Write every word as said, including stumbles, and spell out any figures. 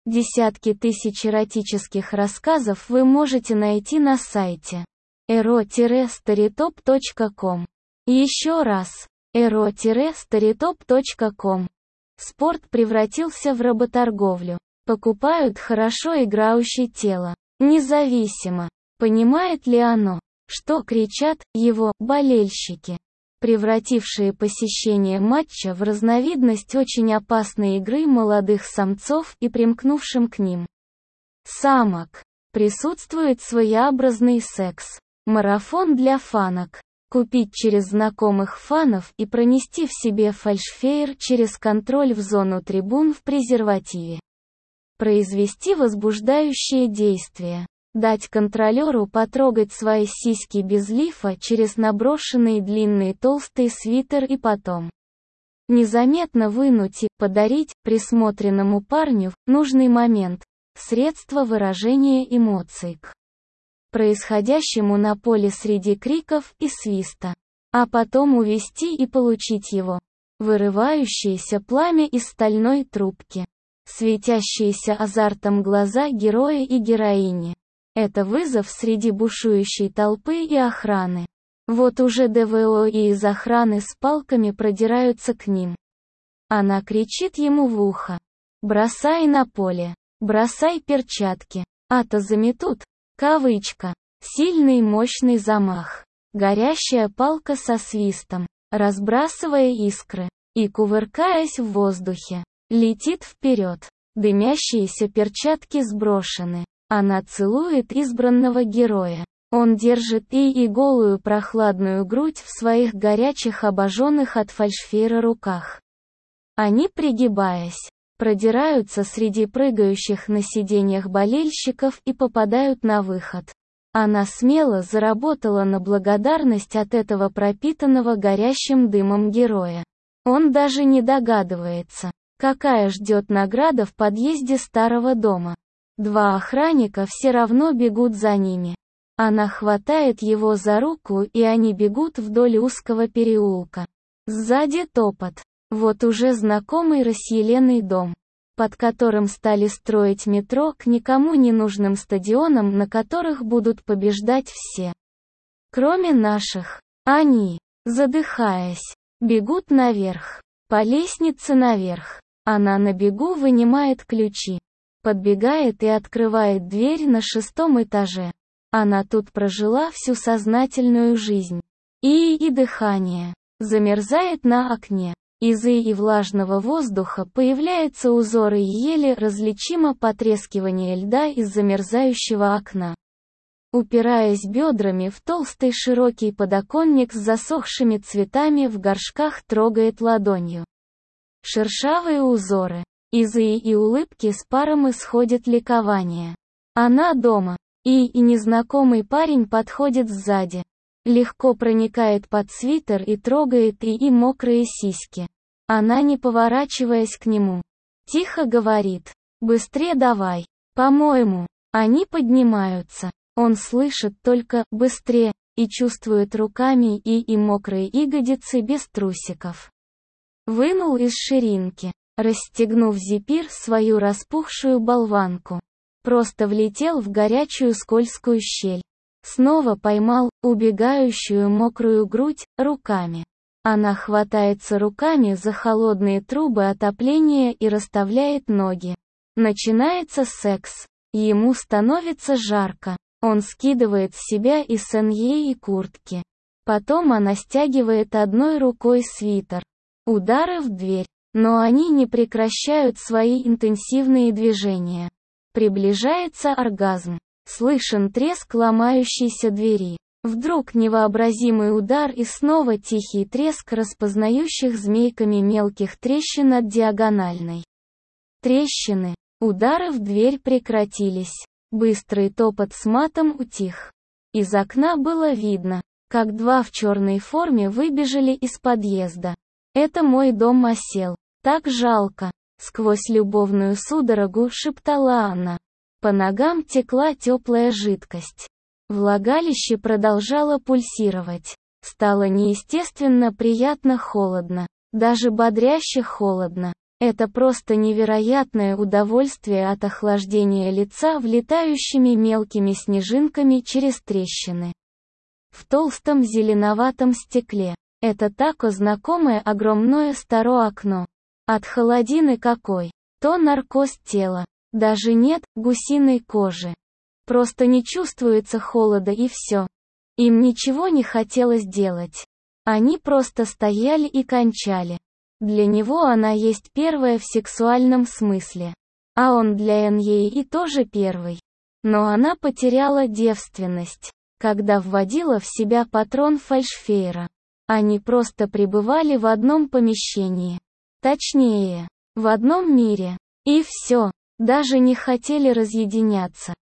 Десятки тысяч эротических рассказов вы можете найти на сайте эро старитоп точка ком. Еще раз, эро старитоп точка ком. Спорт превратился в работорговлю. Покупают хорошо играющее тело, независимо, понимает ли оно, что кричат его болельщики, превратившие посещение матча в разновидность очень опасной игры молодых самцов и примкнувшим к ним самок. Присутствует своеобразный секс. Марафон для фанок. Купить через знакомых фанов и пронести в себе фальшфейер через контроль в зону трибун в презервативе. Произвести возбуждающее действие. Дать контролеру потрогать свои сиськи без лифа через наброшенный длинный толстый свитер и потом незаметно вынуть и подарить присмотренному парню в нужный момент средство выражения эмоций к происходящему на поле среди криков и свиста, а потом увести и получить его вырывающееся пламя из стальной трубки, светящиеся азартом глаза героя и героини. Это вызов среди бушующей толпы и охраны. Вот уже ДВО и из охраны с палками продираются к ним. Она кричит ему в ухо: «Бросай на поле, бросай перчатки, а-то заметут». Кавычка. Сильный мощный замах. Горящая палка со свистом, разбрасывая искры, и, кувыркаясь в воздухе, летит вперед. Дымящиеся перчатки сброшены. Она целует избранного героя. Он держит и и голую прохладную грудь в своих горячих обожженных от фальшфейра руках. Они, пригибаясь, продираются среди прыгающих на сиденьях болельщиков и попадают на выход. Она смело заработала на благодарность от этого пропитанного горящим дымом героя. Он даже не догадывается, какая ждет награда в подъезде старого дома. Два охранника все равно бегут за ними. Она хватает его за руку, и они бегут вдоль узкого переулка. Сзади топот. Вот уже знакомый расъеленный дом, под которым стали строить метро к никому не нужным стадионам, на которых будут побеждать все. Кроме наших. Они, задыхаясь, бегут наверх. По лестнице наверх. Она на бегу вынимает ключи. Подбегает и открывает дверь на шестом этаже. Она тут прожила всю сознательную жизнь. И и дыхание. Замерзает на окне. Из и влажного воздуха появляются узоры и еле различимо потрескивание льда из замерзающего окна. Упираясь бедрами в толстый широкий подоконник с засохшими цветами в горшках, трогает ладонью шершавые узоры. Из и и улыбки с паром исходит ликование. Она дома. И и незнакомый парень подходит сзади. Легко проникает под свитер и трогает и и мокрые сиськи. Она, не поворачиваясь к нему, тихо говорит: «Быстрее давай. По-моему». Они поднимаются. Он слышит только «быстрее» и чувствует руками и и мокрые ягодицы без трусиков. Вынул из ширинки, расстегнув зипир свою распухшую болванку. Просто влетел в горячую скользкую щель. Снова поймал убегающую мокрую грудь руками. Она хватается руками за холодные трубы отопления и расставляет ноги. Начинается секс. Ему становится жарко. Он скидывает с себя и сенье, и куртки. Потом она стягивает одной рукой свитер. Удары в дверь. Но они не прекращают свои интенсивные движения. Приближается оргазм. Слышен треск ломающейся двери. Вдруг невообразимый удар и снова тихий треск распознающих змейками мелких трещин от диагональной трещины. Удары в дверь прекратились. Быстрый топот с матом утих. Из окна было видно, как два в черной форме выбежали из подъезда. «Это мой дом осел. Так жалко», — сквозь любовную судорогу шептала она. По ногам текла теплая жидкость. Влагалище продолжало пульсировать. Стало неестественно приятно холодно. Даже бодряще холодно. Это просто невероятное удовольствие от охлаждения лица влетающими мелкими снежинками через трещины в толстом зеленоватом стекле. Это тако знакомое огромное старое окно. От холодины какой. То наркоз тела. Даже нет гусиной кожи. Просто не чувствуется холода и все. Им ничего не хотелось делать. Они просто стояли и кончали. Для него она есть первая в сексуальном смысле. А он для Эньей и тоже первый. Но она потеряла девственность, когда вводила в себя патрон фальшфейра. Они просто пребывали в одном помещении. Точнее, в одном мире. И все. Даже не хотели разъединяться.